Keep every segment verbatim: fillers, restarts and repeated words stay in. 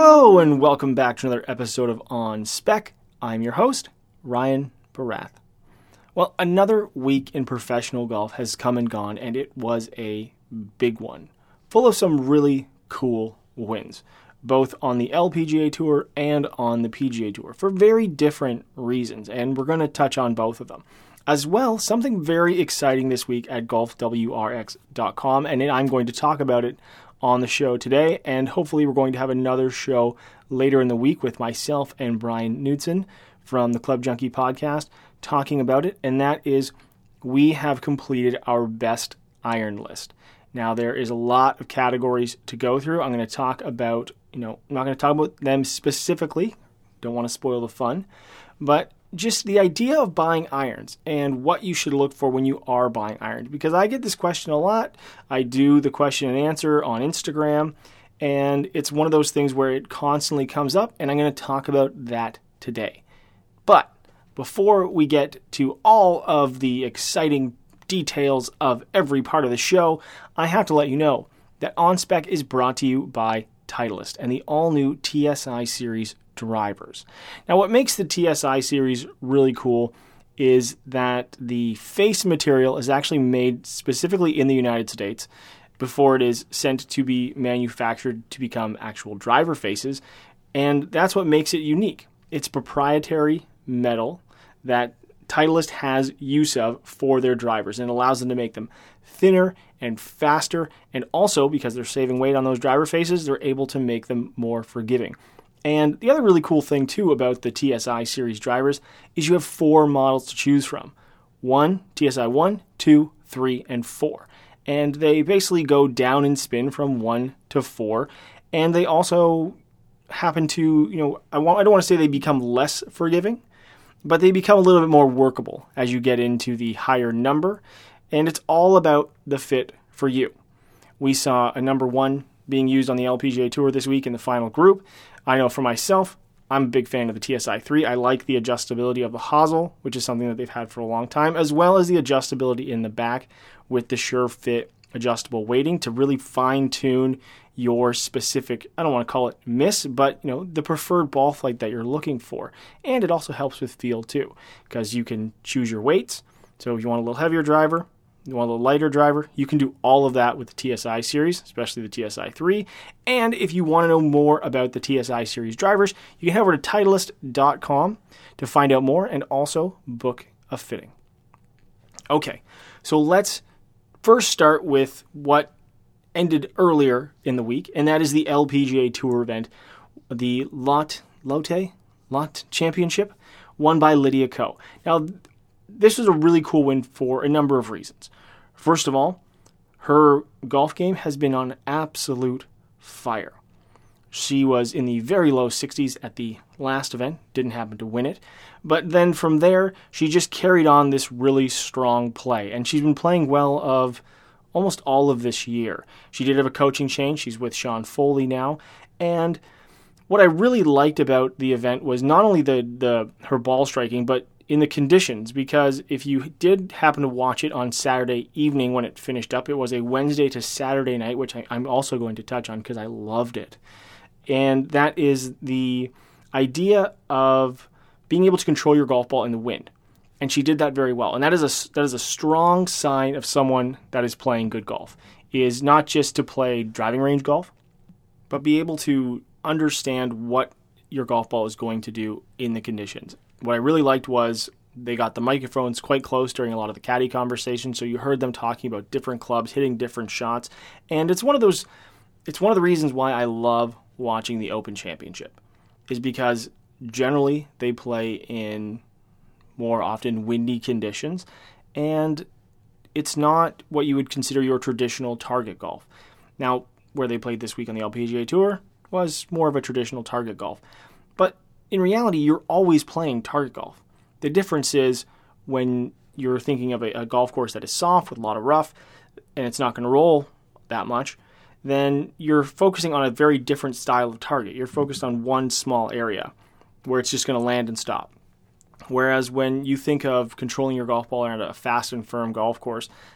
Hello and welcome back to another episode of On Spec. I'm your host, Ryan Barath. Well, another week in professional golf has come and gone, and it was a big one, full of some really cool wins, both on the L P G A Tour and on the P G A Tour, for very different reasons, and we're going to touch on both of them. As well, something very exciting this week at golf w r x dot com, and I'm going to talk about it on the show today, and hopefully we're going to have another show later in the week with myself and Brian Knudsen from the Club Junkie podcast talking about it, and that is we have completed our best iron list. Now, there is a lot of categories to go through. I'm going to talk about, you know, I'm not going to talk about them specifically. Don't want to spoil the fun, but just the idea of buying irons and what you should look for when you are buying irons. Because I get this question a lot. I do the question and answer on Instagram, and it's one of those things where it constantly comes up, and I'm going to talk about that today. But before we get to all of the exciting details of every part of the show, I have to let you know that OnSpec is brought to you by Titleist and the all-new T S I Series drivers. Now, what makes the T S I series really cool is that the face material is actually made specifically in the United States before it is sent to be manufactured to become actual driver faces, and that's what makes it unique. It's proprietary metal that Titleist has use of for their drivers, and allows them to make them thinner and faster, and also, because they're saving weight on those driver faces, they're able to make them more forgiving. And the other really cool thing, too, about the T S I series drivers is you have four models to choose from. One, T S I one, two, three, and four. And they basically go down in spin from one to four. And they also happen to, you know, I, want, I don't want to say they become less forgiving, but they become a little bit more workable as you get into the higher number. And it's all about the fit for you. We saw a number one being used on the L P G A Tour this week in the final group. I know for myself, I'm a big fan of the T S I three. I like the adjustability of the hosel, which is something that they've had for a long time, as well as the adjustability in the back with the SureFit adjustable weighting to really fine-tune your specific, I don't want to call it miss, but you know, the preferred ball flight that you're looking for. And it also helps with feel too, because you can choose your weights. So if you want a little heavier driver, you want a little lighter driver, you can do all of that with the T S I series, especially the T S I three. And if you want to know more about the T S I series drivers, you can head over to Titleist dot com to find out more and also book a fitting. Okay, so let's first start with what ended earlier in the week, and that is the L P G A Tour event, the Lot Lotte Lot Championship, won by Lydia Ko. Now, this was a really cool win for a number of reasons. First of all, her golf game has been on absolute fire. She was in the very low sixties at the last event, didn't happen to win it, but then from there, she just carried on this really strong play, and she's been playing well of almost all of this year. She did have a coaching change. She's with Sean Foley now, and what I really liked about the event was not only the, the her ball striking, but in the conditions, because if you did happen to watch it on Saturday evening when it finished up, it was a Wednesday to Saturday night, which I, I'm also going to touch on because I loved it. And that is the idea of being able to control your golf ball in the wind. And she did that very well. And that is a, that is a strong sign of someone that is playing good golf, is not just to play driving range golf, but be able to understand what your golf ball is going to do in the conditions. What I really liked was they got the microphones quite close during a lot of the caddy conversations, so you heard them talking about different clubs, hitting different shots, and it's one of those, it's one of the reasons why I love watching the Open Championship, is because generally they play in more often windy conditions, and it's not what you would consider your traditional target golf. Now, where they played this week on the L P G A Tour was more of a traditional target golf, but in reality, you're always playing target golf. The difference is when you're thinking of a, a golf course that is soft with a lot of rough and it's not going to roll that much, then you're focusing on a very different style of target. You're focused on one small area where it's just going to land and stop. Whereas when you think of controlling your golf ball around a fast and firm golf course,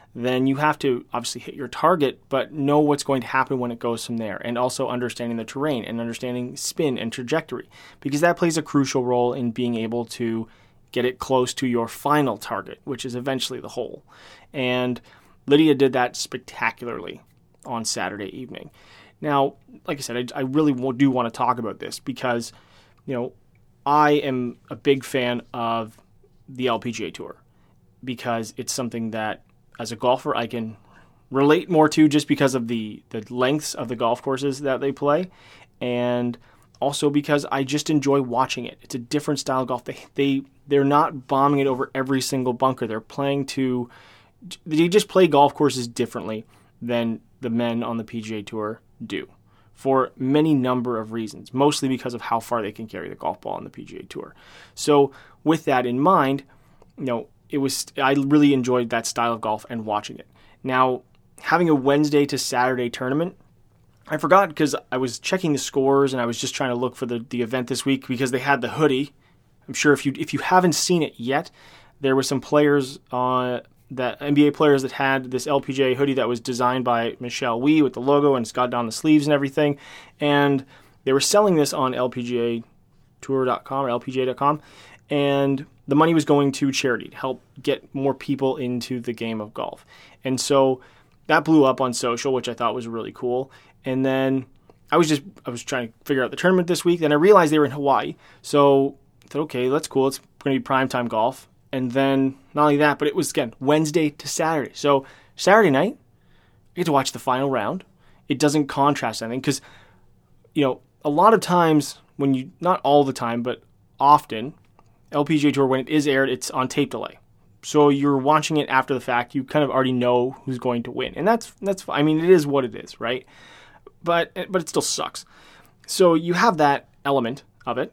then you have to obviously hit your target, but know what's going to happen when it goes from there, and also understanding the terrain and understanding spin and trajectory, because that plays a crucial role in being able to get it close to your final target, which is eventually the hole. And Lydia did that spectacularly on Saturday evening. Now, like I said, I, I really do want to talk about this because, you know, I am a big fan of the L P G A Tour because it's something that, as a golfer, I can relate more to just because of the, the lengths of the golf courses that they play, and also because I just enjoy watching it. It's a different style of golf. They, they, they're not bombing it over every single bunker. They're playing to... They just play golf courses differently than the men on the P G A Tour do, for many number of reasons, mostly because of how far they can carry the golf ball on the P G A Tour. So with that in mind, you know, it was I really enjoyed that style of golf and watching it. Now, having a Wednesday to Saturday tournament, I forgot because I was checking the scores and I was just trying to look for the, the event this week because they had the hoodie. I'm sure if you if you haven't seen it yet, there were some players on that N B A players that had this L P G A hoodie that was designed by Michelle Wie with the logo and it's got down the sleeves and everything. And they were selling this on L P G A tour dot com or L P G A dot com. And the money was going to charity to help get more people into the game of golf. And so that blew up on social, which I thought was really cool. And then I was just, I was trying to figure out the tournament this week. Then I realized they were in Hawaii. So I thought, okay, that's cool. It's going to be primetime golf. And then not only that, but it was, again, Wednesday to Saturday. So Saturday night, you get to watch the final round. It doesn't contrast anything because, you know, a lot of times when you, not all the time, but often, L P G A Tour, when it is aired, it's on tape delay. So you're watching it after the fact. You kind of already know who's going to win. And that's, that's I mean, it is what it is, right? But, but it still sucks. So you have that element of it.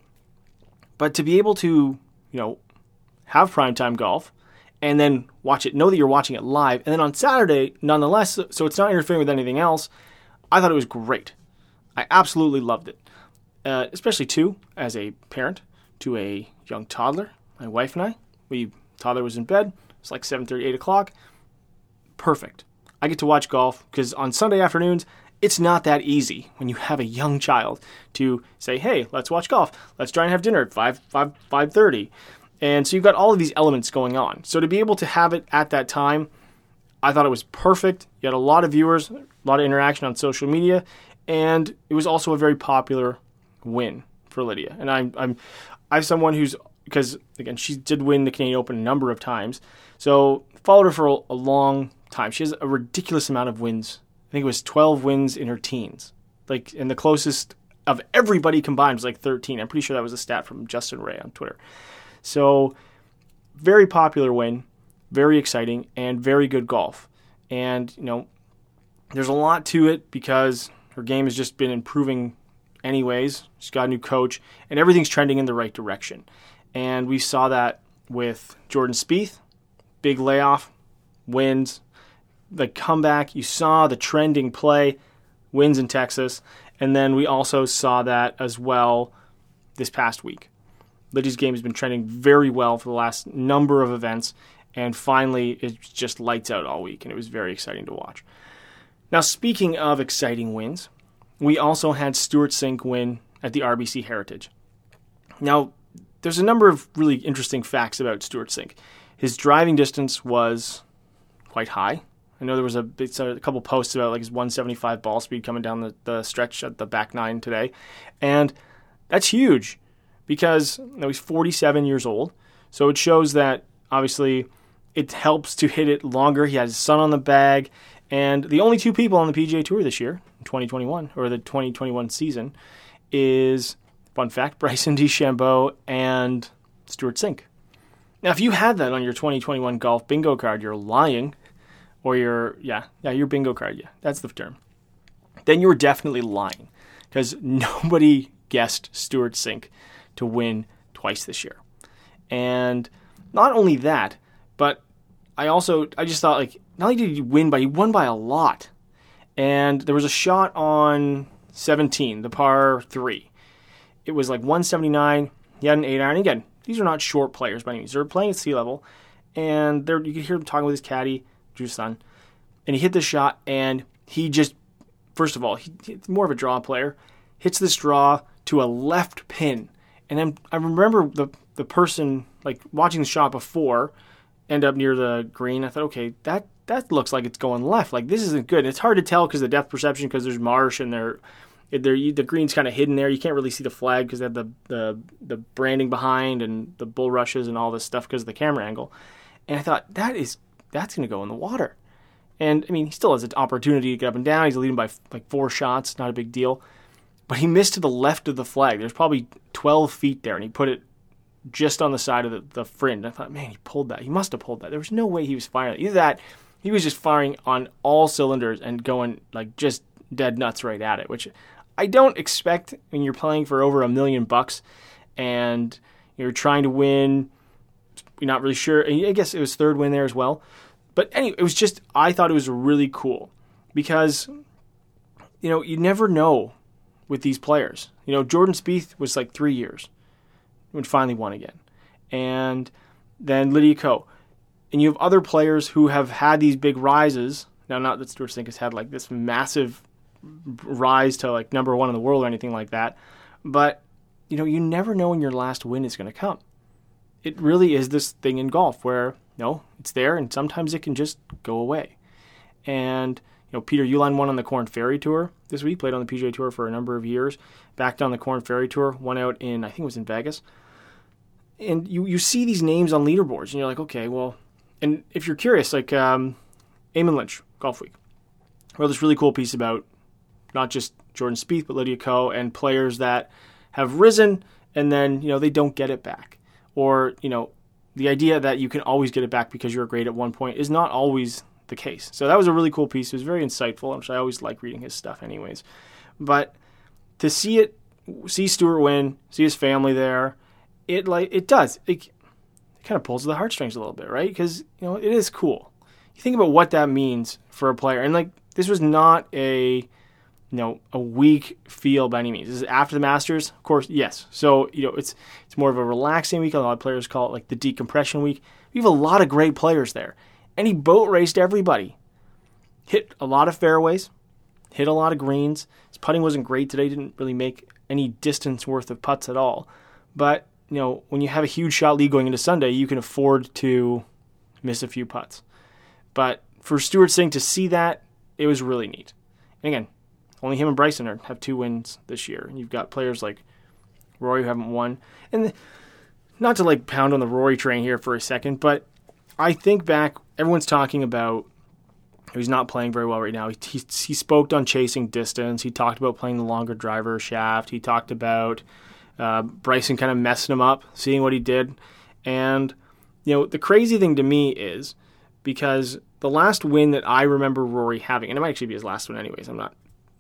But to be able to, you know, have primetime golf, and then watch it, know that you're watching it live, and then on Saturday, nonetheless, so it's not interfering with anything else, I thought it was great. I absolutely loved it. Uh, especially, too, as a parent to a young toddler, my wife and I, we, toddler was in bed, it's like seven thirty, eight o'clock, perfect. I get to watch golf, because on Sunday afternoons, it's not that easy when you have a young child to say, hey, let's watch golf, let's try and have dinner at five, five, five thirty. And so you've got all of these elements going on. So to be able to have it at that time, I thought it was perfect. You had a lot of viewers, a lot of interaction on social media, and it was also a very popular win for Lydia. And I'm I'm I have someone who's, because again, she did win the Canadian Open a number of times, so followed her for a, a long time. She has a ridiculous amount of wins. I think it was twelve wins in her teens. Like, and the closest of everybody combined was like thirteen. I'm pretty sure that was a stat from Justin Ray on Twitter. So, very popular win, very exciting, and very good golf. And, you know, there's a lot to it because her game has just been improving anyways. She's got a new coach, and everything's trending in the right direction. And we saw that with Jordan Spieth, big layoff, wins, the comeback. You saw the trending play, wins in Texas, and then we also saw that as well this past week. Lydia's game has been trending very well for the last number of events, and finally it just lights out all week, and it was very exciting to watch. Now, speaking of exciting wins, we also had Stewart Cink win at the R B C Heritage. Now, there's a number of really interesting facts about Stewart Cink. His driving distance was quite high. I know there was a, a couple posts about like his one seventy-five ball speed coming down the, the stretch at the back nine today, and that's huge. Because you know, he's forty-seven years old, so it shows that obviously it helps to hit it longer. He has his son on the bag, and the only two people on the P G A Tour this year, in twenty twenty-one, or the twenty twenty-one season, is, fun fact, Bryson DeChambeau and Stewart Cink. Now, if you had that on your twenty twenty-one golf bingo card, you're lying, or your, yeah, yeah, your bingo card, yeah, that's the term. Then you were definitely lying, because nobody guessed Stewart Cink to win twice this year. And not only that, but I also, I just thought, like, not only did he win, but he won by a lot. And there was a shot on seventeen, the par three. It was like one seventy-nine. He had an eight iron. Again, these are not short players by any means. They're playing at sea level. And they're, you could hear him talking with his caddy, Drew Sun. and he hit the shot, and he just, first of all, he, he's more of a draw player, hits this draw to a left pin. And then I remember the the person, like, watching the shot before, end up near the green. I thought, okay, that that looks like it's going left. Like, this isn't good. And it's hard to tell because of the depth perception, because there's marsh and they're, they're, the green's kind of hidden there. You can't really see the flag because they have the, the, the branding behind and the bulrushes and all this stuff because of the camera angle. And I thought, that is that's going to go in the water. And, I mean, he still has an opportunity to get up and down. He's leading by, like, four shots. Not a big deal. But he missed to the left of the flag. There's probably twelve feet there, and he put it just on the side of the, the fringe. I thought, man, he pulled that. He must have pulled that. There was no way he was firing. Either that, he was just firing on all cylinders and going, like, just dead nuts right at it, which I don't expect when you're playing for over a million bucks and you're trying to win. You're not really sure. I guess it was third win there as well. But anyway, it was just, I thought it was really cool because, you know, you never know with these players. You know, Jordan Spieth was like three years when finally won again. And then Lydia Ko. And you have other players who have had these big rises. Now, not that Stewart Cink has had like this massive rise to like number one in the world or anything like that. But, you know, you never know when your last win is going to come. It really is this thing in golf where, you know, it's there and sometimes it can just go away. And, you know, Peter Uihlein won on the Korn Ferry Tour this week, played on the P G A Tour for a number of years, backed on the Korn Ferry Tour, won out in, I think it was in Vegas. And you, you see these names on leaderboards, and you're like, okay, well, and if you're curious, like um, Eamon Lynch, Golf Week, wrote this really cool piece about not just Jordan Spieth, but Lydia Ko and players that have risen and then, you know, they don't get it back. Or, you know, the idea that you can always get it back because you're great at one point is not always the case. So that was a really cool piece. It was very insightful, which I always like reading his stuff anyways. But to see it, see Stewart win, see his family there, it like it does. It, it kind of pulls at the heartstrings a little bit, right? Because, you know, it is cool. You think about what that means for a player. And, like, this was not a, you know, a weak feel by any means. This is after the Masters, of course, yes. So, you know, it's it's more of a relaxing week. A lot of players call it, like, the decompression week. We have a lot of great players there. And he boat raced everybody. Hit a lot of fairways. Hit a lot of greens. His putting wasn't great today. Didn't really make any distance worth of putts at all. But, you know, when you have a huge shot lead going into Sunday, you can afford to miss a few putts. But for Stewart Cink to see that, it was really neat. And again, only him and Bryson are, have two wins this year. And you've got players like Rory who haven't won. And not to, like, pound on the Rory train here for a second, but I think back, everyone's talking about he's not playing very well right now. He, he, he spoke on chasing distance. He talked about playing the longer driver shaft. He talked about uh, Bryson kind of messing him up, seeing what he did. And, you know, the crazy thing to me is because the last win that I remember Rory having, and it might actually be his last one anyways, I'm not,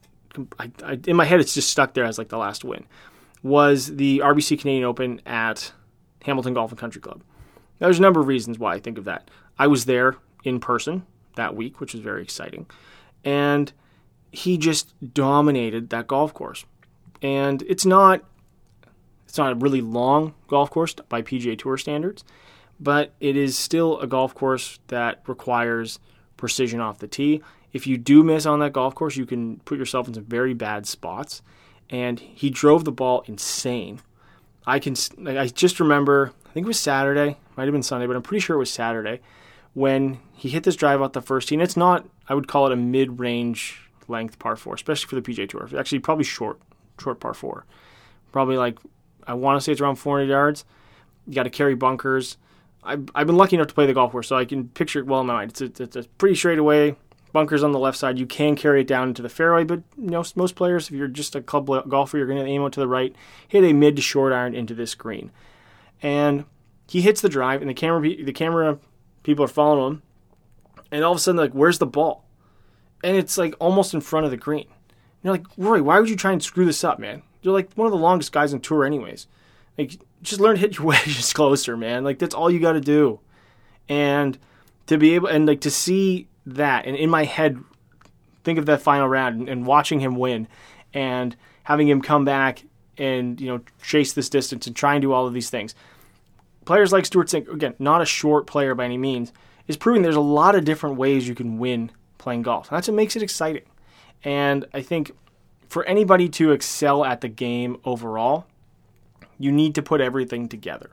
I, I, in my head it's just stuck there as like the last win, was the R B C Canadian Open at Hamilton Golf and Country Club. Now, there's a number of reasons why I think of that. I was there in person that week, which was very exciting. And he just dominated that golf course. And it's not it's not a really long golf course by P G A Tour standards, but it is still a golf course that requires precision off the tee. If you do miss on that golf course, you can put yourself in some very bad spots. And he drove the ball insane. I can I just remember, I think it was Saturday, might have been Sunday, but I'm pretty sure it was Saturday, when he hit this drive out the first tee. And it's not, I would call it a mid-range length par four, especially for the P G A Tour. Actually, probably short, short par four. Probably like, I want to say it's around four hundred yards. You got to carry bunkers. I've, I've been lucky enough to play the golf course, so I can picture it well in my mind. It's a, it's a pretty straight away, bunkers on the left side. You can carry it down into the fairway, but you know, most players, if you're just a club golfer, you're going to aim out to the right, hit a mid to short iron into this green. And he hits the drive, and the camera the camera people are following him, and all of a sudden, like, where's the ball? And it's like almost in front of the green. You're like, Rory, why would you try and screw this up, man? You're like one of the longest guys on tour anyways. Like, just learn to hit your wedges closer, man. Like, that's all you got to do. And to be able, and like to see that, and in my head, think of that final round and, and watching him win and having him come back and, you know, chase this distance and try and do all of these things. Players like Stewart Cink, again, not a short player by any means, is proving there's a lot of different ways you can win playing golf. That's what makes it exciting. And I think for anybody to excel at the game overall, you need to put everything together.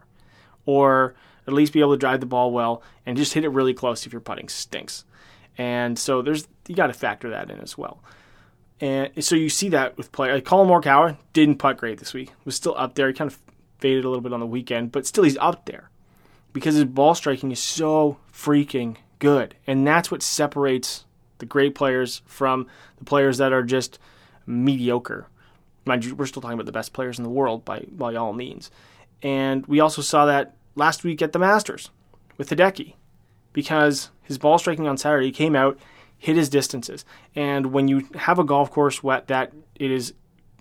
Or at least be able to drive the ball well and just hit it really close if your putting stinks. And so there's you got to factor that in as well. And so you see that with players. Like Colin Morikawa didn't putt great this week. Was still up there. He kind of faded a little bit on the weekend, but still he's up there because his ball striking is so freaking good. And that's what separates the great players from the players that are just mediocre. Mind you, we're still talking about the best players in the world by, by all means. And we also saw that last week at the Masters with Hideki because his ball striking on Saturday came out, hit his distances. And when you have a golf course wet, that it is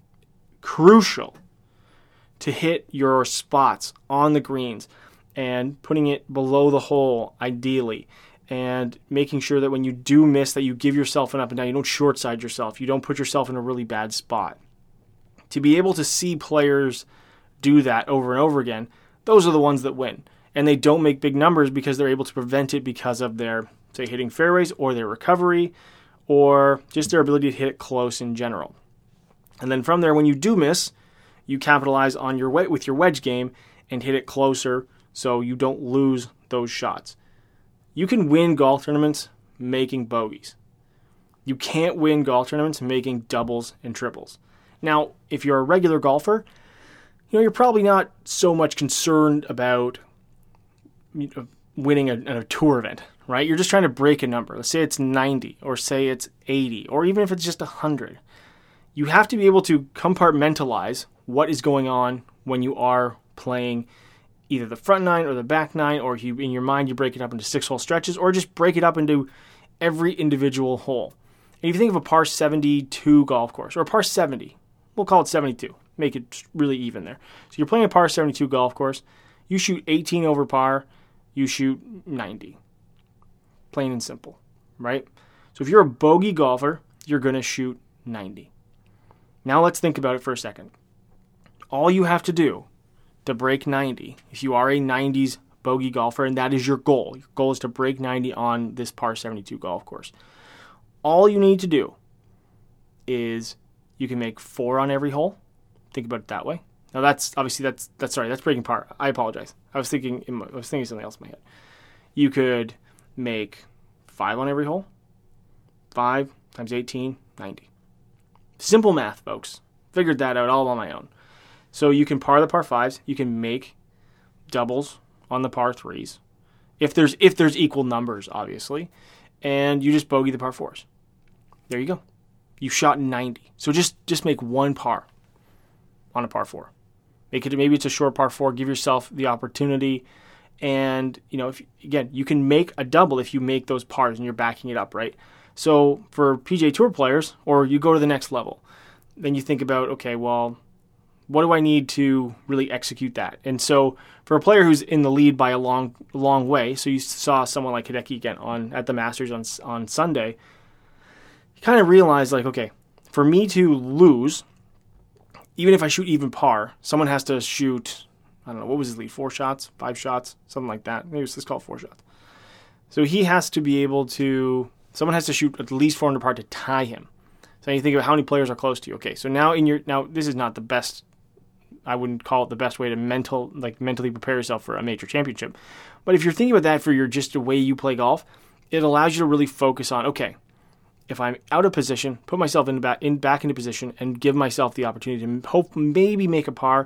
crucial to hit your spots on the greens and putting it below the hole ideally and making sure that when you do miss that you give yourself an up and down. You don't short side yourself. You don't put yourself in a really bad spot. To be able to see players do that over and over again, those are the ones that win. And they don't make big numbers because they're able to prevent it because of their, say, hitting fairways or their recovery or just their ability to hit it close in general. And then from there, when you do miss, you capitalize on your way with your wedge game and hit it closer so you don't lose those shots. You can win golf tournaments making bogeys. You can't win golf tournaments making doubles and triples. Now, if you're a regular golfer, you know, you're probably not so much concerned about you know, winning a, a tour event, right? You're just trying to break a number. Let's say it's ninety, or say it's eighty, or even if it's just one hundred. You have to be able to compartmentalize what is going on when you are playing either the front nine or the back nine, or if you, in your mind you break it up into six-hole stretches, or just break it up into every individual hole. And if you think of a par seventy-two golf course, or a par seventy, we'll call it seventy-two. Make it really even there. So you're playing a par seventy-two golf course. You shoot eighteen over par. You shoot ninety. Plain and simple, right? So if you're a bogey golfer, you're going to shoot ninety. Now let's think about it for a second. All you have to do to break ninety, if you are a nineties bogey golfer, and that is your goal, your goal is to break ninety on this par seventy-two golf course. All you need to do is you can make four on every hole. Think about it that way. Now that's obviously that's that's sorry that's breaking par. I apologize. I was thinking in my, I was thinking something else in my head. You could make five on every hole. Five times eighteen, ninety. Simple math, folks. Figured that out all on my own. So you can par the par fives. You can make doubles on the par threes, if there's if there's equal numbers, obviously, and you just bogey the par fours. There you go. You shot ninety. So just just make one par on a par four. Make it maybe it's a short par four. Give yourself the opportunity, and you know if again you can make a double if you make those pars and you're backing it up, right? So for P G A Tour players, or you go to the next level, then you think about okay, well, what do I need to really execute that? And so for a player who's in the lead by a long long way, so you saw someone like Hideki again on at the Masters on on Sunday, you kind of realize like okay, for me to lose, even if I shoot even par, someone has to shoot, I don't know, what was his lead? Four shots? Five shots? Something like that. Maybe let's call it four shots. So he has to be able to, someone has to shoot at least four under par to tie him. So you think about how many players are close to you. Okay, so now in your, now this is not the best, I wouldn't call it the best way to mental, like mentally prepare yourself for a major championship. But if you're thinking about that for your, just the way you play golf, it allows you to really focus on, okay, if I'm out of position, put myself in back, in back into position and give myself the opportunity to hope maybe make a par,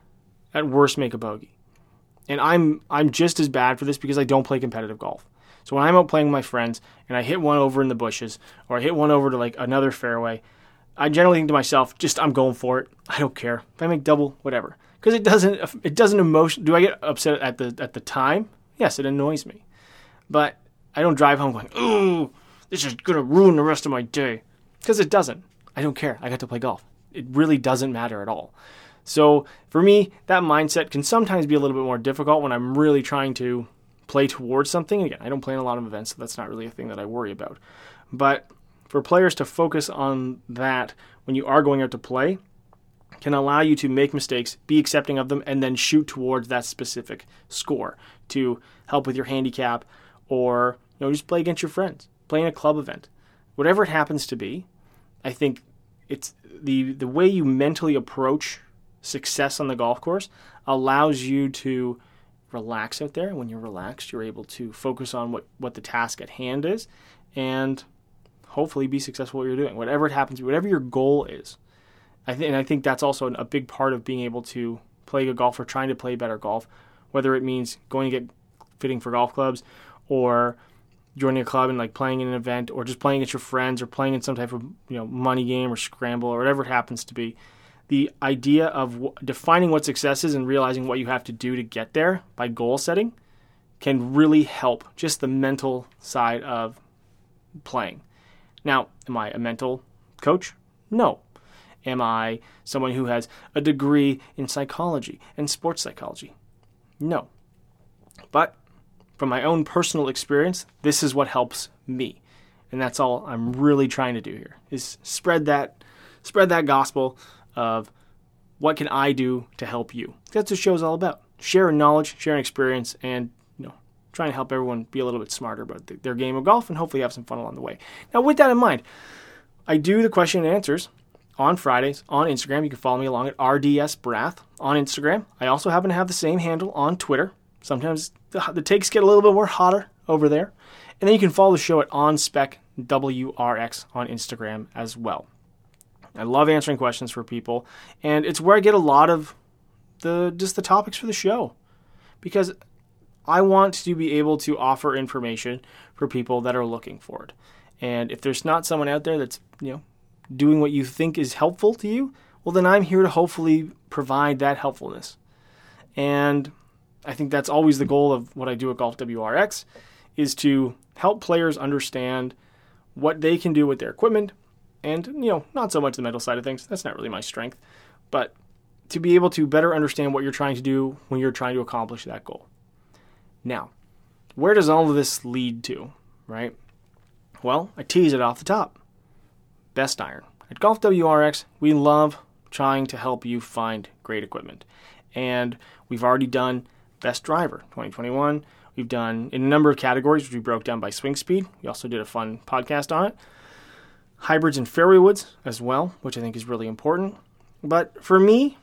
at worst make a bogey. And I'm I'm just as bad for this because I don't play competitive golf. So when I'm out playing with my friends and I hit one over in the bushes or I hit one over to like another fairway, I generally think to myself, just I'm going for it. I don't care. If I make double, whatever. Because it doesn't it doesn't emotion. Do I get upset at the at the time? Yes, it annoys me. But I don't drive home going, ooh, this is going to ruin the rest of my day. Because it doesn't. I don't care. I got to play golf. It really doesn't matter at all. So for me, that mindset can sometimes be a little bit more difficult when I'm really trying to play towards something. Again, I don't play in a lot of events, so that's not really a thing that I worry about. But for players to focus on that when you are going out to play can allow you to make mistakes, be accepting of them, and then shoot towards that specific score to help with your handicap or you know just play against your friends. Play in a club event. whatever it happens to be, I think it's the the way you mentally approach success on the golf course allows you to relax out there. When you're relaxed, you're able to focus on what, what the task at hand is and hopefully be successful at what you're doing. Whatever it happens, whatever your goal is. I think, and I think that's also a big part of being able to play good golf or trying to play better golf, whether it means going to get fitting for golf clubs or joining a club and like playing in an event or just playing at your friends or playing in some type of, you know, money game or scramble or whatever it happens to be. The idea of w- defining what success is and realizing what you have to do to get there by goal setting can really help just the mental side of playing. Now, am I a mental coach? No. Am I someone who has a degree in psychology and sports psychology? No. But from my own personal experience, this is what helps me. And that's all I'm really trying to do here, is spread that spread that gospel of what can I do to help you. That's what the show's all about. Sharing knowledge, sharing experience, and you know, trying to help everyone be a little bit smarter about their game of golf and hopefully have some fun along the way. Now, with that in mind, I do the question and answers on Fridays on Instagram. You can follow me along at R D S Brath on Instagram. I also happen to have the same handle on Twitter. Sometimes the, the takes get a little bit more hotter over there. And then you can follow the show at OnSpecWRX on Instagram as well. I love answering questions for people, and it's where I get a lot of the just the topics for the show, because I want to be able to offer information for people that are looking for it. And if there's not someone out there that's, you know, doing what you think is helpful to you, well, then I'm here to hopefully provide that helpfulness. And I think that's always the goal of what I do at Golf W R X, is to help players understand what they can do with their equipment. And, you know, not so much the mental side of things. That's not really my strength. But to be able to better understand what you're trying to do when you're trying to accomplish that goal. Now, where does all of this lead to, right? Well, I tease it off the top. Best iron. At Golf W R X, we love trying to help you find great equipment. And we've already done Best Driver twenty twenty-one. We've done in a number of categories, which we broke down by swing speed. We also did a fun podcast on it. Hybrids and fairway woods as well, which I think is really important. But for me,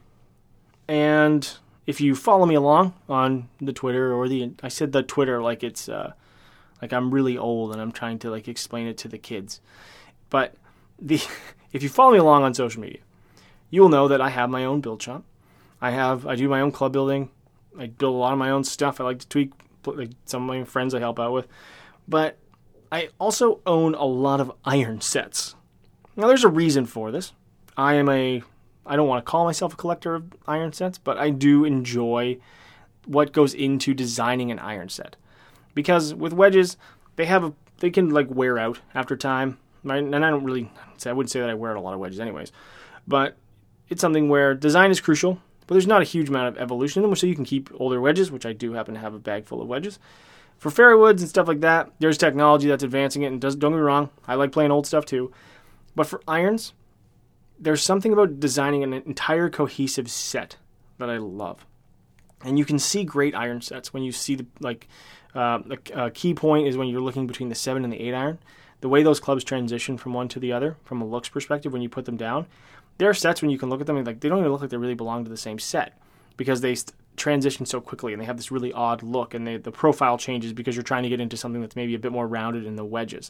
and if you follow me along on the Twitter or the, I said the Twitter like it's, uh, like I'm really old and I'm trying to like explain it to the kids. But the if you follow me along on social media, you will know that I have my own build shop. I have, I do my own club building. I build a lot of my own stuff. I like to tweak like some of my friends I help out with. But I also own a lot of iron sets. Now, there's a reason for this. I am a, I don't want to call myself a collector of iron sets, but I do enjoy what goes into designing an iron set. Because with wedges, they have a, they can like wear out after time. Right? And I don't really, say I wouldn't say that I wear out a lot of wedges anyways. But it's something where design is crucial, but there's not a huge amount of evolution in them, so you can keep older wedges, which I do happen to have a bag full of wedges. For fairway woods and stuff like that, there's technology that's advancing it, and does, don't get me wrong, I like playing old stuff too. But for irons, there's something about designing an entire cohesive set that I love. And you can see great iron sets when you see the, like, uh, a, a key point is when you're looking between the seven and the eight iron. The way those clubs transition from one to the other, from a looks perspective, when you put them down, there are sets when you can look at them and like they don't even look like they really belong to the same set, because they st- transition so quickly and they have this really odd look, and they, the profile changes because you're trying to get into something that's maybe a bit more rounded in the wedges.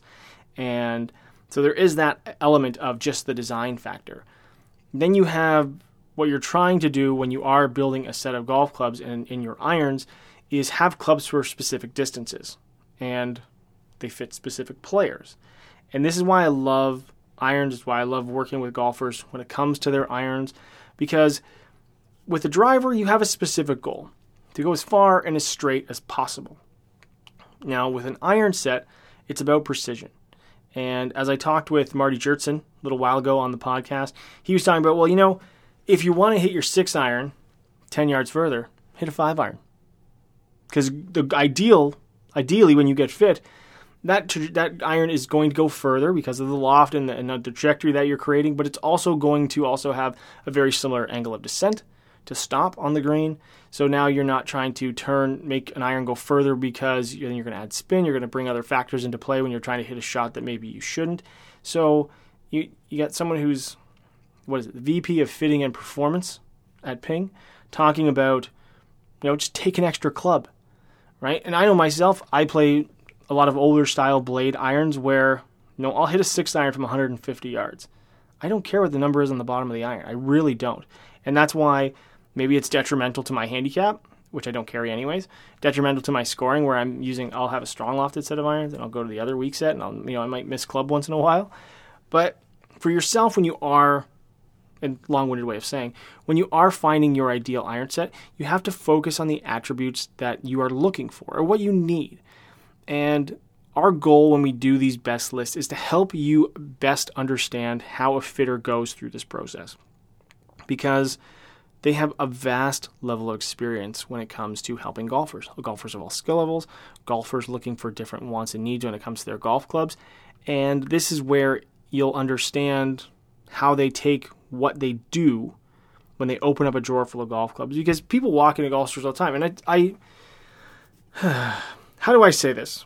And so there is that element of just the design factor. Then you have what you're trying to do when you are building a set of golf clubs and in your irons is have clubs for specific distances, and they fit specific players. And this is why I love irons. It's why I love working with golfers when it comes to their irons, because with a driver, you have a specific goal to go as far and as straight as possible. Now, with an iron set, it's about precision. And as I talked with Marty Jertson a little while ago on the podcast, he was talking about, well, you know, if you want to hit your six iron ten yards further, hit a five iron. Because the ideal, ideally, when you get fit, that that iron is going to go further because of the loft and the, and the trajectory that you're creating, but it's also going to also have a very similar angle of descent to stop on the green. So now you're not trying to turn, make an iron go further because you're, you're going to add spin. You're going to bring other factors into play when you're trying to hit a shot that maybe you shouldn't. So you you got someone who's, what is it, the V P of Fitting and Performance at Ping, talking about, you know, just take an extra club, right? And I know myself, I play a lot of older style blade irons where, you know, I'll hit a six iron from one hundred fifty yards. I don't care what the number is on the bottom of the iron. I really don't. And that's why maybe it's detrimental to my handicap, which I don't carry anyways, detrimental to my scoring where I'm using, I'll have a strong lofted set of irons and I'll go to the other weak set and I'll, you know, I might miss club once in a while. But for yourself, when you are, a long-winded way of saying, when you are finding your ideal iron set, you have to focus on the attributes that you are looking for or what you need. And our goal when we do these best lists is to help you best understand how a fitter goes through this process, because they have a vast level of experience when it comes to helping golfers, golfers of all skill levels, golfers looking for different wants and needs when it comes to their golf clubs. And this is where you'll understand how they take what they do when they open up a drawer full of golf clubs, because people walk into golf stores all the time. And I, I how do I say this?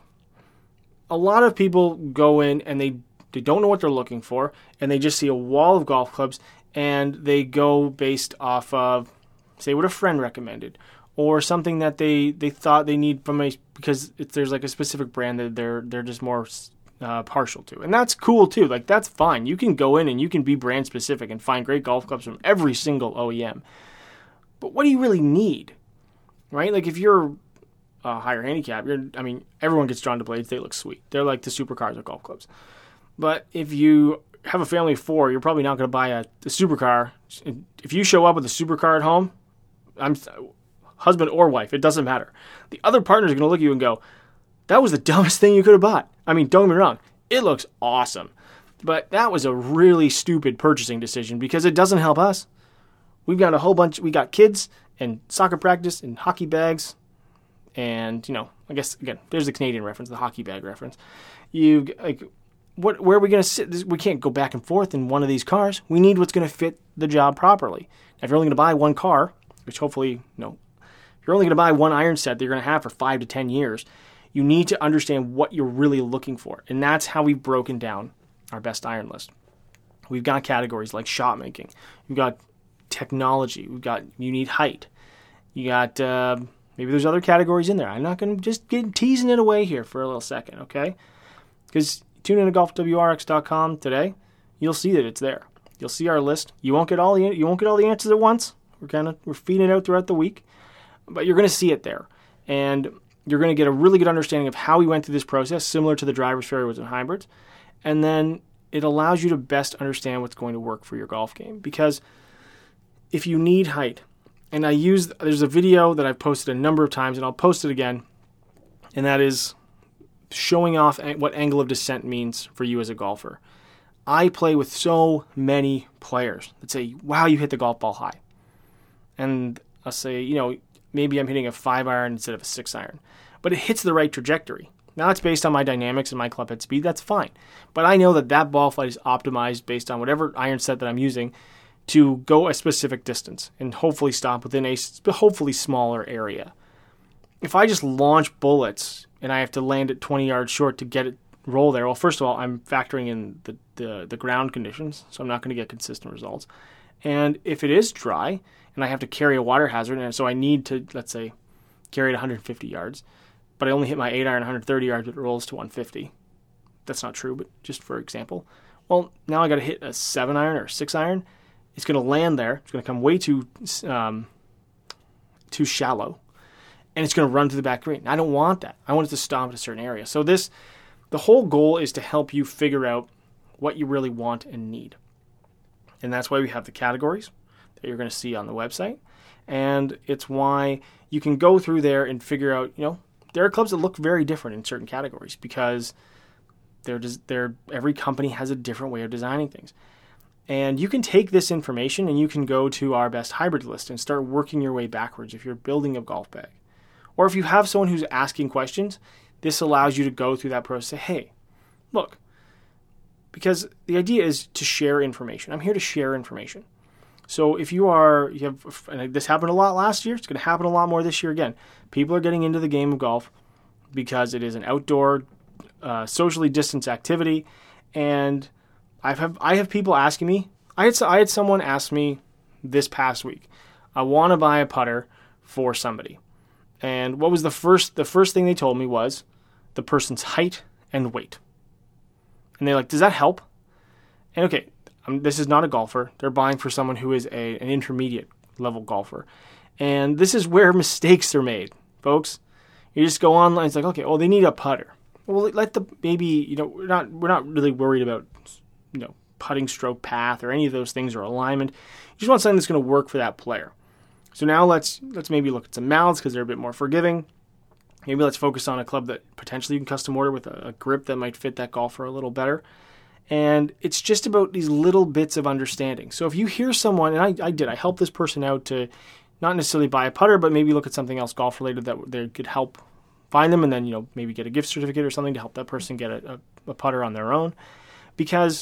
A lot of people go in and they, they don't know what they're looking for, and they just see a wall of golf clubs, and they go based off of, say, what a friend recommended, or something that they, they thought they need from a, because if there's like a specific brand that they're they're just more uh, partial to. And that's cool too. Like, that's fine. You can go in and you can be brand specific and find great golf clubs from every single O E M. But what do you really need? Right? Like, if you're a higher handicap, you're, I mean, everyone gets drawn to blades. They look sweet. They're like the supercars of golf clubs. But if you have a family of four, you're probably not going to buy a, a supercar. If you show up with a supercar at home, I'm husband or wife, it doesn't matter. The other partner is going to look at you and go, that was the dumbest thing you could have bought. I mean, don't get me wrong, it looks awesome. But that was a really stupid purchasing decision because it doesn't help us. We've got a whole bunch, we got kids and soccer practice and hockey bags. And, you know, I guess, again, there's the Canadian reference, the hockey bag reference. You, like, what? Where are we going to sit? We can't go back and forth in one of these cars. We need what's going to fit the job properly. Now, if you're only going to buy one car, which hopefully, you know, if you're only going to buy one iron set that you're going to have for five to ten years, you need to understand what you're really looking for. And that's how we've broken down our best iron list. We've got categories like shot making. We've got technology. We've got, you need height. You got, uh, maybe there's other categories in there. I'm not going to just get teasing it away here for a little second, okay? Because tune in to golf w r x dot com today. You'll see that it's there. You'll see our list. You won't get all the you won't get all the answers at once. We're kind of we're feeding it out throughout the week, but you're going to see it there, and you're going to get a really good understanding of how we went through this process, similar to the drivers, fairways, and hybrids, and then it allows you to best understand what's going to work for your golf game. Because if you need height, and I use, there's a video that I've posted a number of times, and I'll post it again, and that is showing off what angle of descent means for you as a golfer. I play with so many players that say, wow, you hit the golf ball high. And I'll say, you know, maybe I'm hitting a five iron instead of a six iron, but it hits the right trajectory. Now it's based on my dynamics and my club head speed. That's fine. But I know that that ball flight is optimized based on whatever iron set that I'm using to go a specific distance and hopefully stop within a hopefully smaller area. If I just launch bullets and I have to land it twenty yards short to get it roll there, well, first of all, I'm factoring in the, the, the ground conditions, so I'm not going to get consistent results. And if it is dry and I have to carry a water hazard, and so I need to, let's say, carry it one hundred fifty yards, but I only hit my eight iron one hundred thirty yards, but it rolls to one hundred fifty. That's not true, but just for example. Well, now I got to hit a seven iron or a six iron. It's going to land there. It's going to come way too um, too shallow, and it's going to run to the back green. I don't want that. I want it to stop at a certain area. So this, the whole goal is to help you figure out what you really want and need. And that's why we have the categories that you're going to see on the website. And it's why you can go through there and figure out, you know, there are clubs that look very different in certain categories because they're just, they're, every company has a different way of designing things. And you can take this information and you can go to our best hybrid list and start working your way backwards if you're building a golf bag. Or if you have someone who's asking questions, this allows you to go through that process and say, hey, look, because the idea is to share information. I'm here to share information. So if you are, you have, and this happened a lot last year, it's going to happen a lot more this year again. People are getting into the game of golf because it is an outdoor, uh, socially distanced activity. And I've have, I have people asking me, I had, I had someone ask me this past week, I want to buy a putter for somebody. And what was the first, the first thing they told me was the person's height and weight. And they're like, does that help? And okay, um, this is not a golfer. They're buying for someone who is a an intermediate level golfer. And this is where mistakes are made, folks. You just go online, it's like, okay, oh, they need a putter. Well, let the, maybe, you know, we're not, we're not really worried about, you know, putting stroke path or any of those things or alignment. You just want something that's going to work for that player. So now let's, let's maybe look at some mallets because they're a bit more forgiving. Maybe let's focus on a club that potentially you can custom order with a, a grip that might fit that golfer a little better. And it's just about these little bits of understanding. So if you hear someone, and I, I did, I helped this person out to not necessarily buy a putter, but maybe look at something else golf related that they could help find them, and then, you know, maybe get a gift certificate or something to help that person get a, a, a putter on their own. Because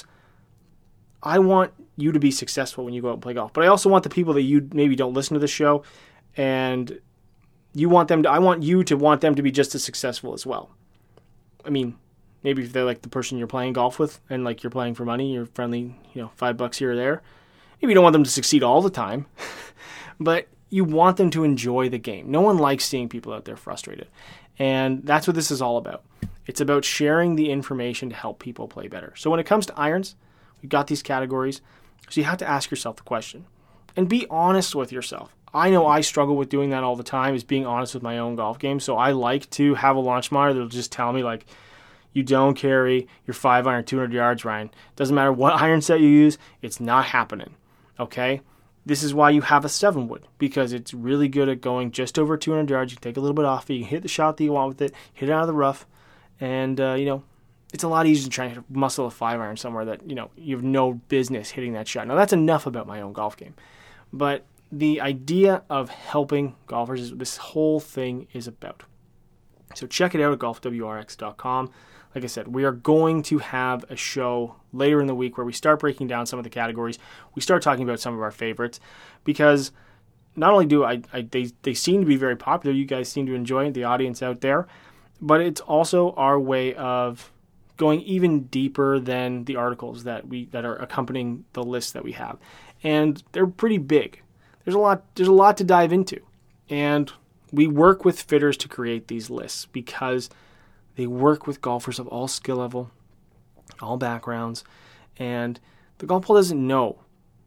I want you to be successful when you go out and play golf. But I also want the people that you maybe don't listen to the show, and you want them to, I want you to want them to be just as successful as well. I mean, maybe if they're like the person you're playing golf with and like you're playing for money, you're friendly, you know, five bucks here or there. Maybe you don't want them to succeed all the time, but you want them to enjoy the game. No one likes seeing people out there frustrated. And that's what this is all about. It's about sharing the information to help people play better. So when it comes to irons, we've got these categories. So you have to ask yourself the question and be honest with yourself. I know I struggle with doing that all the time, is being honest with my own golf game. So I like to have a launch monitor that'll just tell me, like, you don't carry your five iron two hundred yards, Ryan. Doesn't matter what iron set you use, it's not happening. Okay? This is why you have a seven wood, because it's really good at going just over two hundred yards. You can take a little bit off it. You can hit the shot that you want with it, hit it out of the rough, and, uh, you know, it's a lot easier than trying to muscle a five iron somewhere that, you know, you have no business hitting that shot. Now, that's enough about my own golf game. But the idea of helping golfers is what this whole thing is about. So check it out at golf w r x dot com. Like I said, we are going to have a show later in the week where we start breaking down some of the categories. We start talking about some of our favorites, because not only do I, I they, they seem to be very popular, you guys seem to enjoy it, the audience out there, but it's also our way of going even deeper than the articles that we that are accompanying the list that we have. And they're pretty big. There's a lot there's a lot to dive into. And we work with fitters to create these lists because they work with golfers of all skill level, all backgrounds, and the golf ball doesn't know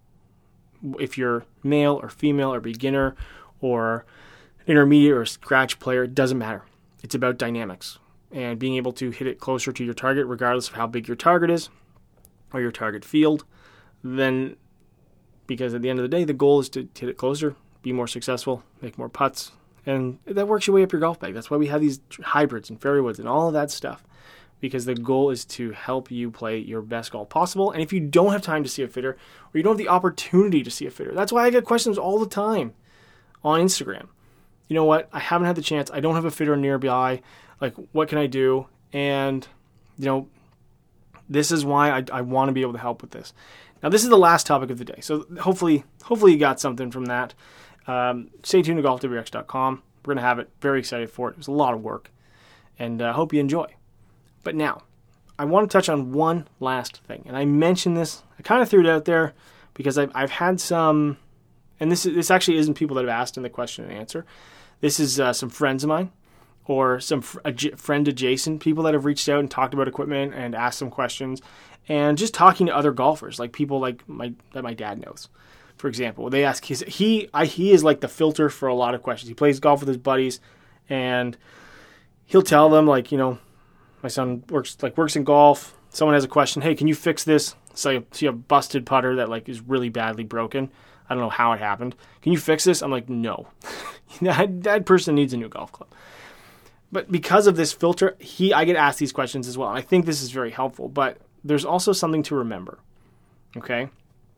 if you're male or female or beginner or intermediate or scratch player. It doesn't matter. It's about dynamics and being able to hit it closer to your target regardless of how big your target is or your target field. Then, because at the end of the day, the goal is to hit it closer, be more successful, make more putts, and that works your way up your golf bag. That's why we have these hybrids and fairway woods and all of that stuff, because the goal is to help you play your best golf possible. And if you don't have time to see a fitter, or you don't have the opportunity to see a fitter, that's why I get questions all the time on Instagram. You know what? I haven't had the chance. I don't have a fitter nearby. Like, what can I do? And, you know, this is why I, I want to be able to help with this. Now, this is the last topic of the day. So hopefully, hopefully you got something from that. Um, stay tuned to golf w x dot com. We're going to have it. Very excited for it. It was a lot of work, and I uh, hope you enjoy. But now, I want to touch on one last thing, and I mentioned this. I kind of threw it out there because I've I've had some, and this is, this actually isn't people that have asked in the question and answer. This is uh, some friends of mine, or some fr- ad- friend adjacent people that have reached out and talked about equipment and asked some questions, and just talking to other golfers, like people like my that my dad knows. For example, they ask his he I he is like the filter for a lot of questions. He plays golf with his buddies, and he'll tell them, like, you know, my son works like works in golf. Someone has a question. Hey, can you fix this? So you see a busted putter that like is really badly broken. I don't know how it happened. Can you fix this? I'm like, no. that, that person needs a new golf club. But because of this filter, he I get asked these questions as well. And I think this is very helpful. But there's also something to remember. Okay.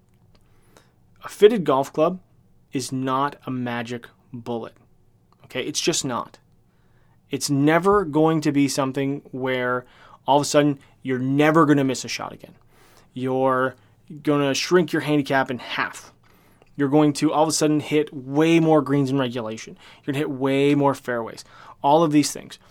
A fitted golf club is not a magic bullet. Okay, it's just not. It's never going to be something where all of a sudden you're never going to miss a shot again. You're going to shrink your handicap in half. You're going to all of a sudden hit way more greens in regulation. You're going to hit way more fairways. All of these things.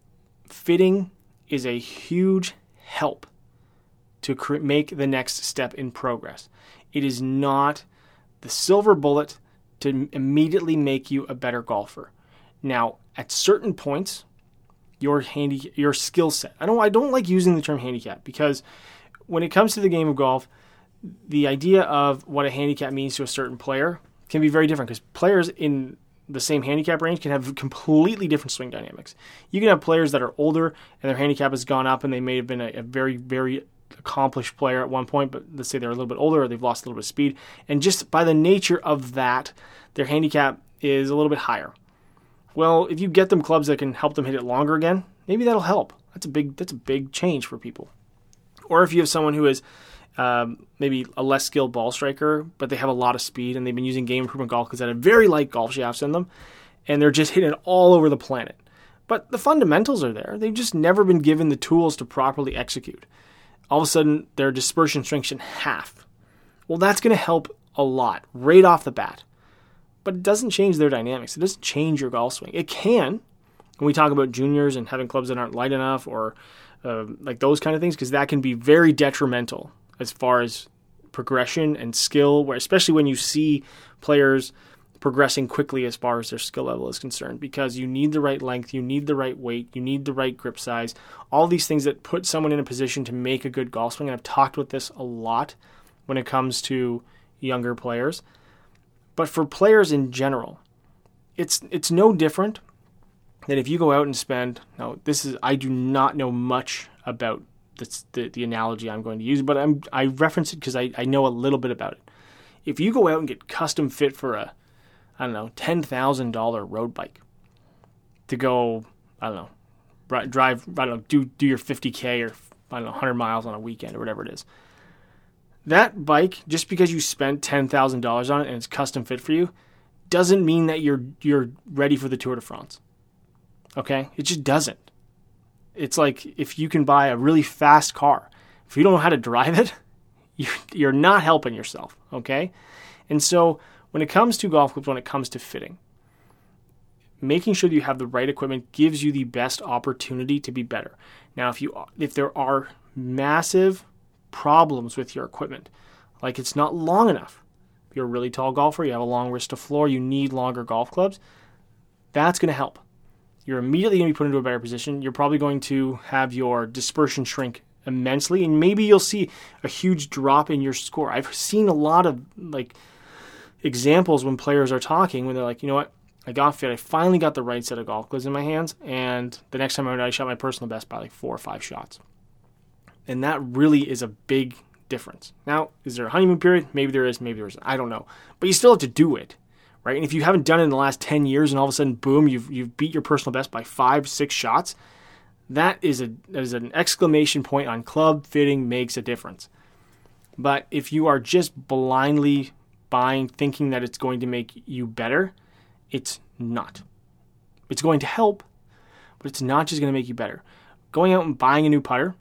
Fitting is a huge help to cre- make the next step in progress. It is not the silver bullet to immediately make you a better golfer. Now, at certain points, your handy, your skill set. I don't I don't like using the term handicap because when it comes to the game of golf, the idea of what a handicap means to a certain player can be very different because players in the same handicap range can have completely different swing dynamics. You can have players that are older and their handicap has gone up and they may have been a, a very, very accomplished player at one point, but let's say they're a little bit older or they've lost a little bit of speed. And just by the nature of that, their handicap is a little bit higher. Well, if you get them clubs that can help them hit it longer again, maybe that'll help. That's a big that's a big change for people. Or if you have someone who is um, maybe a less skilled ball striker, but they have a lot of speed and they've been using game improvement golf because they have very light golf shafts in them, and they're just hitting it all over the planet. But the fundamentals are there. They've just never been given the tools to properly execute. All of a sudden, their dispersion shrinks in half. Well, that's going to help a lot right off the bat. But it doesn't change their dynamics. It doesn't change your golf swing. It can when we talk about juniors and having clubs that aren't light enough or uh, like those kind of things, because that can be very detrimental as far as progression and skill, where especially when you see players progressing quickly as far as their skill level is concerned, because you need the right length, you need the right weight, you need the right grip size, all these things that put someone in a position to make a good golf swing. And I've talked about this a lot when it comes to younger players. But for players in general, it's it's no different than if you go out and spend, now this is, I do not know much about this, the, the analogy I'm going to use, but I'm, I reference it because I, I know a little bit about it. If you go out and get custom fit for a, I don't know, ten thousand dollars road bike to go, I don't know, drive, I don't know, do, do your fifty K or, I don't know, one hundred miles on a weekend or whatever it is. That bike, just because you spent ten thousand dollars on it and it's custom fit for you, doesn't mean that you're you're ready for the Tour de France. Okay? It just doesn't. It's like if you can buy a really fast car, if you don't know how to drive it, you're, you're not helping yourself. Okay? And so when it comes to golf clubs, when it comes to fitting, making sure that you have the right equipment gives you the best opportunity to be better. Now, if you if there are massive problems with your equipment, like it's not long enough, if you're a really tall golfer, you have a long wrist to floor, you need longer golf clubs, that's going to help. You're immediately going to be put into a better position. You're probably going to have your dispersion shrink immensely, and maybe you'll see a huge drop in your score. I've seen a lot of like examples when players are talking when they're like, you know what, I got fit, I finally got the right set of golf clubs in my hands, and the next time I went out, I shot my personal best by like four or five shots. And that really is a big difference. Now, is there a honeymoon period? Maybe there is, maybe there isn't. I don't know. But you still have to do it, right? And if you haven't done it in the last ten years and all of a sudden, boom, you've you've beat your personal best by five, six shots, that is a that is an exclamation point on club fitting makes a difference. But if you are just blindly buying, thinking that it's going to make you better, it's not. It's going to help, but it's not just going to make you better. Going out and buying a new putter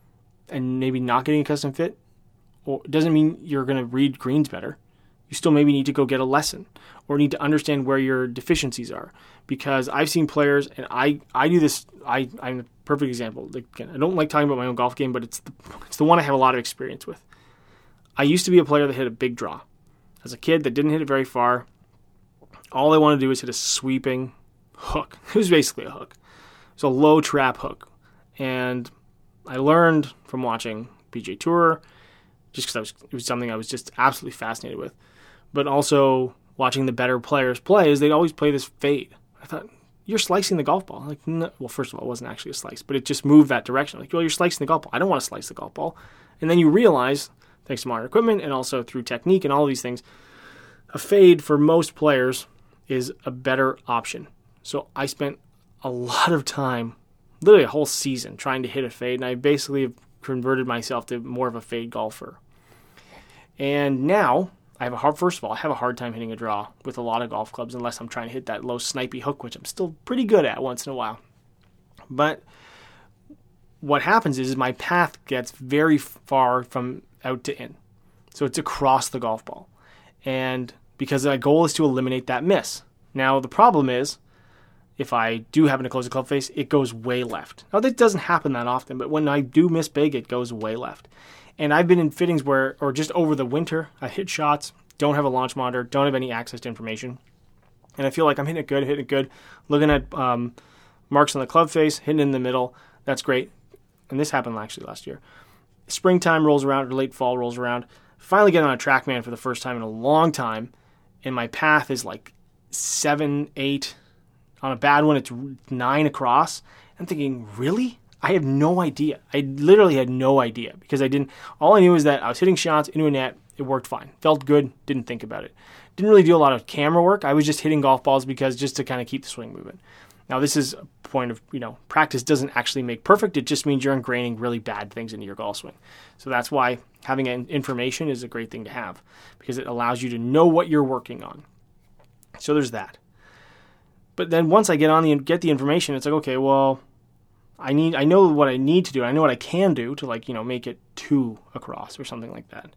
and maybe not getting a custom fit, or doesn't mean you're going to read greens better. You still maybe need to go get a lesson or need to understand where your deficiencies are. Because I've seen players, and I, I do this, I, I'm a perfect example. Like, again, I don't like talking about my own golf game, but it's the, it's the one I have a lot of experience with. I used to be a player that hit a big draw. As a kid that didn't hit it very far, all I wanted to do was hit a sweeping hook. It was basically a hook. It was a low trap hook. And I learned from watching P G A Tour, just because I was it was something I was just absolutely fascinated with. But also watching the better players play, is they'd always play this fade. I thought, you're slicing the golf ball. Like, no. Well, first of all, it wasn't actually a slice, but it just moved that direction. Like, well, you're slicing the golf ball. I don't want to slice the golf ball. And then you realize, thanks to modern equipment and also through technique and all these things, a fade for most players is a better option. So I spent a lot of time, literally a whole season, trying to hit a fade, and I basically have converted myself to more of a fade golfer. And now, I have a hard, first of all, I have a hard time hitting a draw with a lot of golf clubs unless I'm trying to hit that low snipey hook, which I'm still pretty good at once in a while. But what happens is, is my path gets very far from out to in. So it's across the golf ball. And because my goal is to eliminate that miss. Now, the problem is, if I do happen to close the club face, it goes way left. Now, that doesn't happen that often, but when I do miss big, it goes way left. And I've been in fittings where, or just over the winter, I hit shots, don't have a launch monitor, don't have any access to information, and I feel like I'm hitting it good, hitting it good, looking at um, marks on the club face, hitting in the middle. That's great. And this happened actually last year. Springtime rolls around, or late fall rolls around. Finally get on a TrackMan for the first time in a long time, and my path is like seven, eight. On a bad one, it's nine across. I'm thinking, really? I have no idea. I literally had no idea because I didn't. All I knew is that I was hitting shots into a net. It worked fine. Felt good. Didn't think about it. Didn't really do a lot of camera work. I was just hitting golf balls because just to kind of keep the swing moving. Now, this is a point of, you know, practice doesn't actually make perfect. It just means you're ingraining really bad things into your golf swing. So that's why having information is a great thing to have because it allows you to know what you're working on. So there's that. But then once I get on the get the information, it's like, okay, well, I need I know what I need to do. I know what I can do to, like, you know, make it two across or something like that.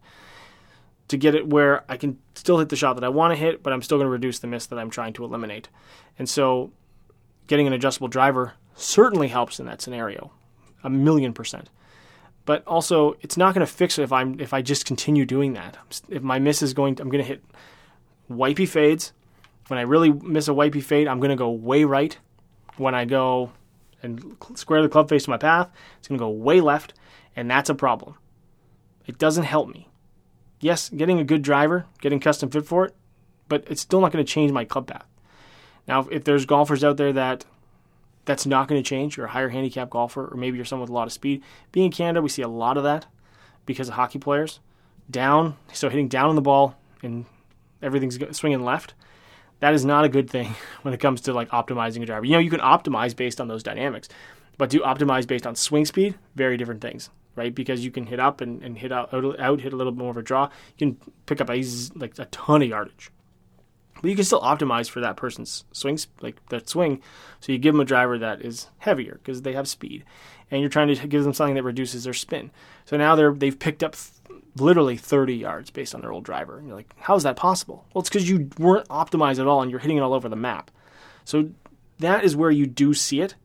To get it where I can still hit the shot that I want to hit, but I'm still going to reduce the miss that I'm trying to eliminate. And so getting an adjustable driver certainly helps in that scenario, a million percent. But also, it's not going to fix it if I'm if I just continue doing that. If my miss is going, to, I'm going to hit wipey fades. When I really miss a wipey fade, I'm going to go way right. When I go and square the club face to my path, it's going to go way left, and that's a problem. It doesn't help me. Yes, getting a good driver, getting custom fit for it, but it's still not going to change my club path. Now, if there's golfers out there that that's not going to change, you're a higher handicap golfer, or maybe you're someone with a lot of speed. Being in Canada, we see a lot of that because of hockey players. Down, so hitting down on the ball and everything's swinging left. That is not a good thing when it comes to like optimizing a driver. You know, you can optimize based on those dynamics, but to optimize based on swing speed, very different things, right? Because you can hit up and, and hit out, out, hit a little bit more of a draw. You can pick up a, like a ton of yardage. But you can still optimize for that person's swings, like that swing. So you give them a driver that is heavier because they have speed, and you're trying to give them something that reduces their spin. So now they're they've picked up th- literally thirty yards based on their old driver. And you're like, how is that possible? Well, it's because you weren't optimized at all, and you're hitting it all over the map. So that is where you do see it,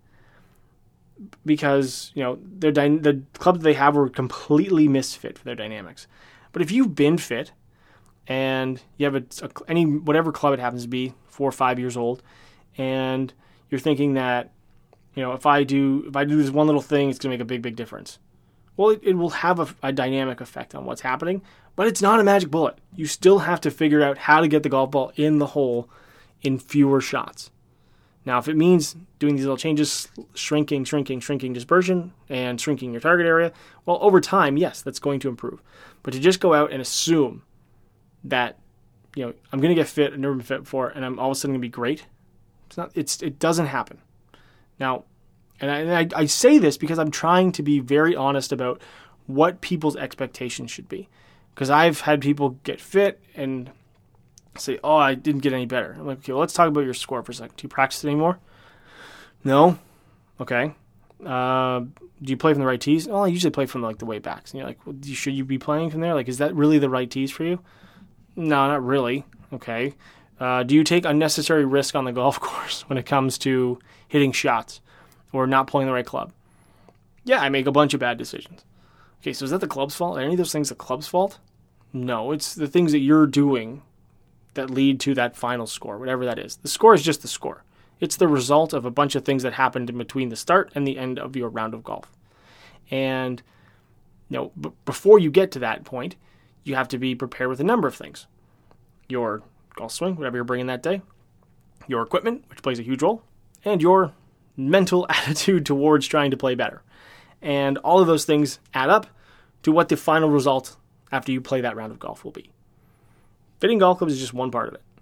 because you know their dy- the clubs they have were completely misfit for their dynamics. But if you've been fit, and you have a, a, any whatever club it happens to be, four or five years old, and you're thinking that, you know, if I do if I do this one little thing, it's going to make a big, big difference. Well, it, it will have a, a dynamic effect on what's happening, but it's not a magic bullet. You still have to figure out how to get the golf ball in the hole in fewer shots. Now, if it means doing these little changes, shrinking, shrinking, shrinking dispersion, and shrinking your target area, well, over time, yes, that's going to improve. But to just go out and assume that, you know, I'm going to get fit, I've never been fit before, and I'm all of a sudden going to be great. It's not. It's it doesn't happen. Now, and I, and I I say this because I'm trying to be very honest about what people's expectations should be, because I've had people get fit and say, "Oh, I didn't get any better." I'm like, "Okay, well, let's talk about your score for a second. Do you practice it anymore?" No. Okay. Uh, do you play from the right tees? Oh, I usually play from like the way backs. And you're like, well, should you be playing from there? Like, is that really the right tees for you? No, not really. Okay. Uh, do you take unnecessary risk on the golf course when it comes to hitting shots or not pulling the right club? Yeah, I make a bunch of bad decisions. Okay, so is that the club's fault? Are any of those things the club's fault? No, it's the things that you're doing that lead to that final score, whatever that is. The score is just the score. It's the result of a bunch of things that happened in between the start and the end of your round of golf. And, you know, b- before you get to that point, you have to be prepared with a number of things. Your golf swing, whatever you're bringing that day, your equipment, which plays a huge role, and your mental attitude towards trying to play better. And all of those things add up to what the final result after you play that round of golf will be. Fitting golf clubs is just one part of it.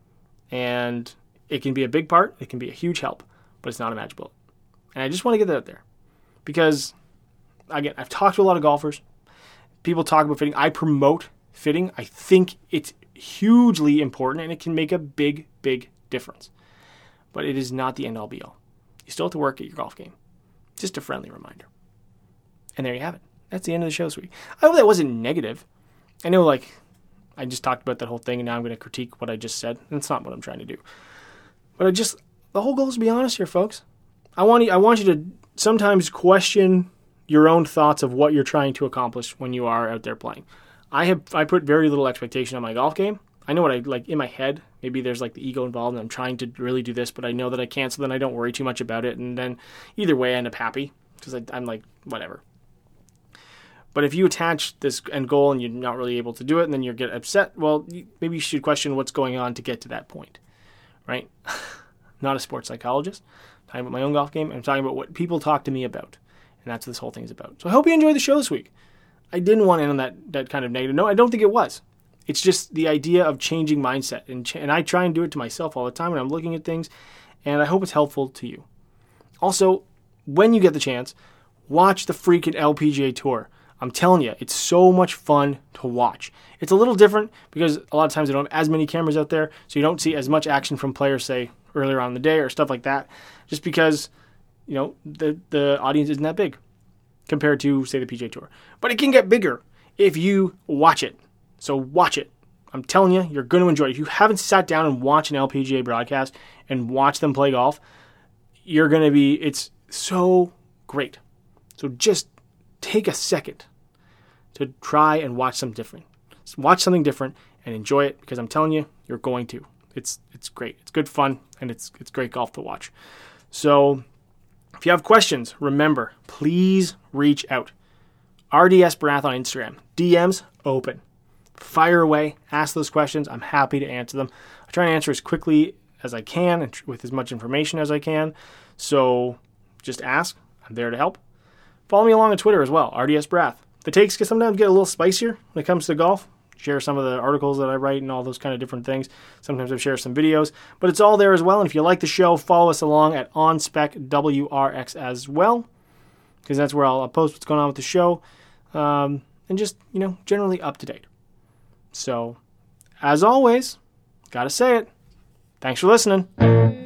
And it can be a big part, it can be a huge help, but it's not a magic bullet. And I just want to get that out there. Because, again, I've talked to a lot of golfers. People talk about fitting. I promote fitting. I think it's hugely important, and it can make a big, big difference. But it is not the end-all be-all. You still have to work at your golf game. Just a friendly reminder. And there you have it. That's the end of the show this week. I hope that wasn't negative. I know, like, I just talked about that whole thing, and now I'm going to critique what I just said. And it's not what I'm trying to do. But I just, the whole goal is to be honest here, folks. I want you, I want you to sometimes question your own thoughts of what you're trying to accomplish when you are out there playing. I have I put very little expectation on my golf game. I know what I like in my head. Maybe there's like the ego involved and I'm trying to really do this, but I know that I can't, so then I don't worry too much about it. And then either way, I end up happy because I'm like, whatever. But if you attach this end goal and you're not really able to do it and then you get upset, well, maybe you should question what's going on to get to that point, right? I'm not a sports psychologist. I'm talking about my own golf game. I'm talking about what people talk to me about. And that's what this whole thing is about. So I hope you enjoyed the show this week. I didn't want to end on that, that kind of negative note. I don't think it was. It's just the idea of changing mindset. And, ch- and I try and do it to myself all the time when I'm looking at things. And I hope it's helpful to you. Also, when you get the chance, watch the freaking L P G A Tour. I'm telling you, it's so much fun to watch. It's a little different because a lot of times they don't have as many cameras out there, so you don't see as much action from players, say, earlier on in the day or stuff like that, just because, you know, the, the audience isn't that big compared to, say, the P G A Tour. But it can get bigger if you watch it. So watch it. I'm telling you, you're going to enjoy it. If you haven't sat down and watched an L P G A broadcast and watched them play golf, you're going to be, it's so great. So just take a second to try and watch something different. Just watch something different and enjoy it because I'm telling you, you're going to. It's it's great. It's good fun and it's it's great golf to watch. So if you have questions, remember, please reach out. R D S Barath on Instagram. D Ms open. Fire away. Ask those questions. I'm happy to answer them. I try and answer as quickly as I can and with as much information as I can. So just ask. I'm there to help. Follow me along on Twitter as well, R D S Barath. The takes can sometimes get a little spicier when it comes to golf. Share some of the articles that I write and all those kind of different things. Sometimes I share some videos, but it's all there as well. And if you like the show, follow us along at OnSpecWRX as well, because that's where I'll, I'll post what's going on with the show, um, and just, you know, generally up to date. So, as always, gotta say it. Thanks for listening.